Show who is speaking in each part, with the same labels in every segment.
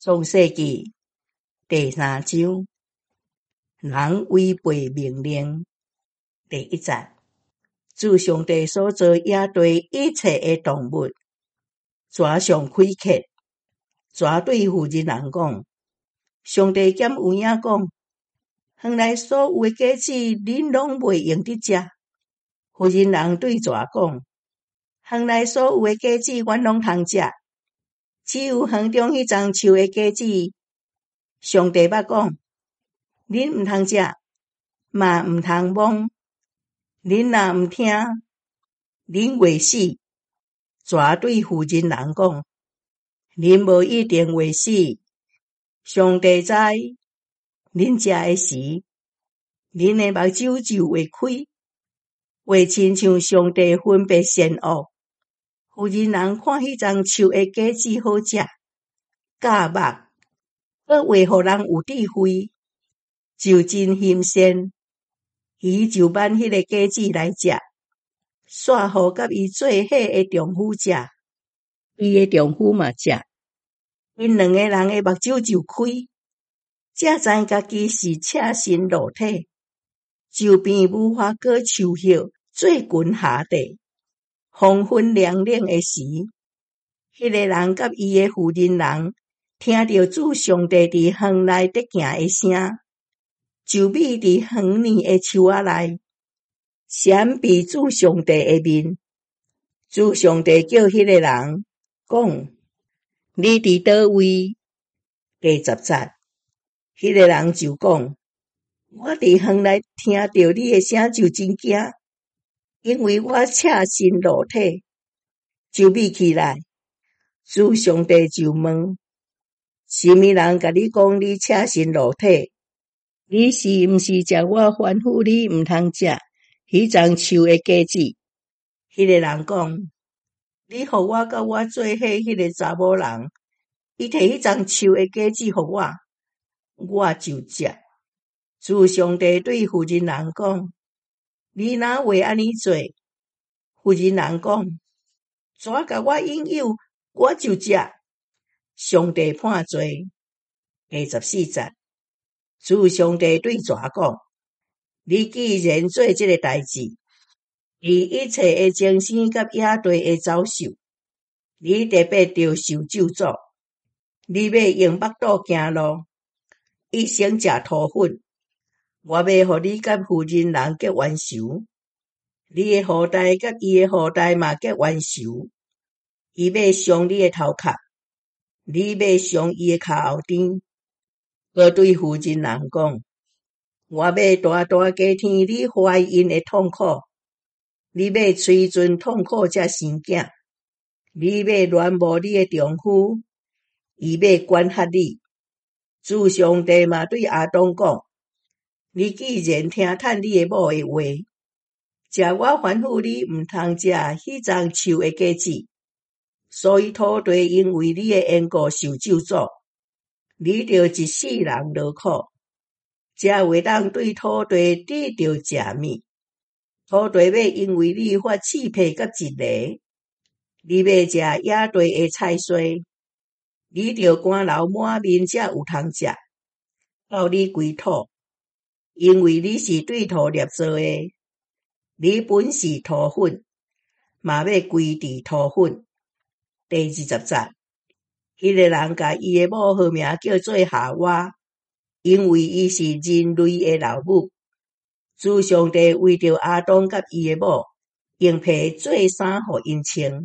Speaker 1: 創世記第3章，人違背命令。第1節，主上帝所造野地一切的動物，蛇上開刻，蛇對婦人人講，上帝兼有影講，園內所有的果子，恁攏袂用得食。婦人人對蛇講，園內所有的果子，阮攏通食，只有園中迄丛樹的果子，上帝捌講，恁毋通食，嘛毋通摸，恁若毋聽，恁會死。蛇對婦人人講，恁無一定會死，上帝知，恁食的時，恁的目睭就會開，會親像上帝分別善惡。婦人人看迄丛樹的果子好食，甲目，閣會互人有智慧，就真欣羨。伊就挽迄個果子來食，煞互甲伊做伙的丈夫食，伊的丈夫嘛食。因兩個人的目睭就開，才知家己是赤身裸體，就便無法閣樹葉做裙下底。黃昏涼冷的時，迄個人甲伊的婦人人聽到主上帝佇園內趯行的聲，就秘佇園裡的樹仔內，閃避主上帝的面。主上帝叫迄個人講：你佇佗位？第10節，迄個人就講：我佇園內聽到你的聲就真驚，因為我赤身裸體，就秘起來。主上帝就問：什麼人甲你講你赤身裸體？你是毋是食我吩咐你毋通食迄丛樹的果子？迄個人講：你互我甲我做伙迄個查某人，伊摕迄丛樹的果子互我，我就食。主上帝對婦人人講：你若會安尼做？婦人人講：蛇甲我引誘，我就食。上帝判罪。第14節，主上帝對蛇講：你既然做這個代志，伊一切的精神甲野地的走獸，你特別着受咒詛。你要用腹肚行路，一生食土粉。我要互你甲婦人人結冤仇，你的後代甲伊的後代嘛結冤仇。伊要傷你的頭殼，你要傷伊的骹後墊。閣對婦人人講：我要大大加添你懷孕的痛苦，你要催盡痛苦才生囝，你要戀慕你的丈夫，伊要管轄你。主上帝嘛對亞當講：你既然聽趁你的某的話，食我吩咐你毋通食迄丛樹的果子，所以土地因為你的緣故受咒詛，你着一世人勞苦，才會當對土地得到食物。土地要因為你發刺皮甲一個，你要食野地的菜荽，你着汗流滿面才有通食，到你歸土，因為你是對土捏造的，你本是土粉，嘛要歸佇土粉。第20節，迄個人甲伊的某號名叫做夏娃，因為伊是人類的老母。主上帝為着亞當甲伊的某，用被做衫互因穿，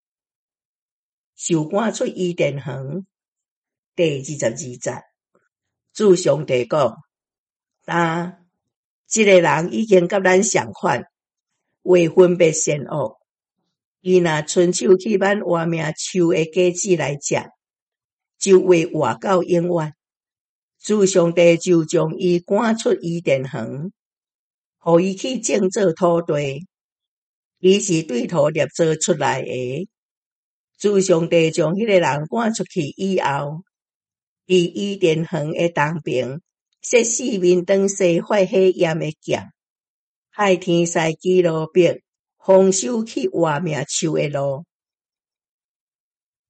Speaker 1: 受趕出伊甸園。第22節，主上帝講：但這個人已經甲咱相款，會分別善惡。伊若伸手去挽活命樹的果子來食，就會活到永遠。主上帝就將伊趕出伊甸園，互伊去種做土地。伊是對土捏造出來的。主上帝將迄個人趕出去以後，佇伊甸園的東邊，設四面燈西發火焰的劍，害天使基路伯，防守去活命樹的路。